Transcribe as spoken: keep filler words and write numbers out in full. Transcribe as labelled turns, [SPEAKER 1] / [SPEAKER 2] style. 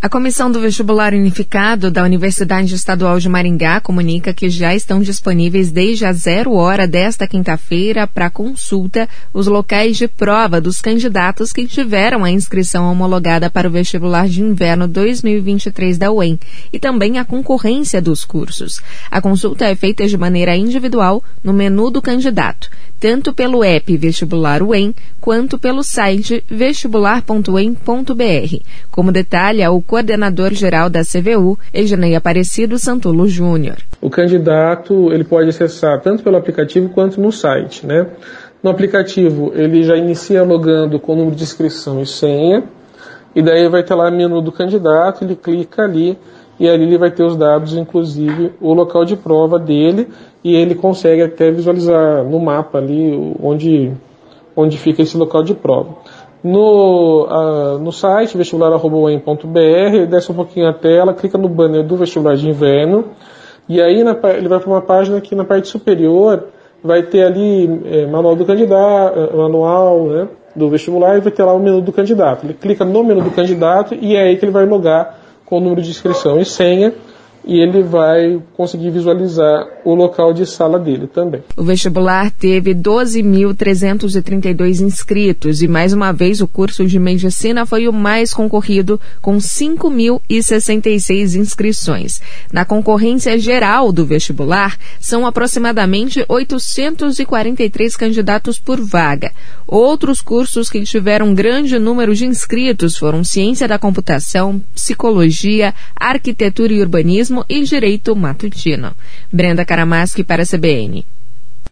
[SPEAKER 1] A Comissão do Vestibular Unificado da Universidade Estadual de Maringá comunica que já estão disponíveis desde a zero hora desta quinta-feira para consulta os locais de prova dos candidatos que tiveram a inscrição homologada para o vestibular de inverno dois mil e vinte e três da U E M e também a concorrência dos cursos. A consulta é feita de maneira individual no menu do candidato, tanto pelo app Vestibular U E M quanto pelo site vestibular ponto u e m ponto b r. Como detalha o coordenador-geral da C V U, Egenei Aparecido Santulo Júnior.
[SPEAKER 2] O candidato ele pode acessar tanto pelo aplicativo quanto no site, né? No aplicativo ele já inicia logando com o número de inscrição e senha, e daí vai ter lá o menu do candidato, ele clica ali e ali ele vai ter os dados, inclusive o local de prova dele, e ele consegue até visualizar no mapa ali onde, onde fica esse local de prova. No, uh, no site vestibular arroba u e m ponto b r, desce um pouquinho a tela, clica no banner do vestibular de inverno, e aí na, ele vai para uma página que na parte superior vai ter ali é, manual do candidato, manual, né, do vestibular, e vai ter lá o menu do candidato. Ele clica no menu do candidato e é aí que ele vai logar com o número de inscrição e senha, e ele vai conseguir visualizar o local de sala dele também.
[SPEAKER 1] O vestibular teve doze mil trezentos e trinta e dois inscritos e, mais uma vez, o curso de medicina foi o mais concorrido, com cinco mil e sessenta e seis inscrições. Na concorrência geral do vestibular, são aproximadamente oitocentos e quarenta e três candidatos por vaga. Outros cursos que tiveram grande número de inscritos foram Ciência da Computação, Psicologia, Arquitetura e Urbanismo e Direito Matutino. Brenda Karamaschi para a C B N.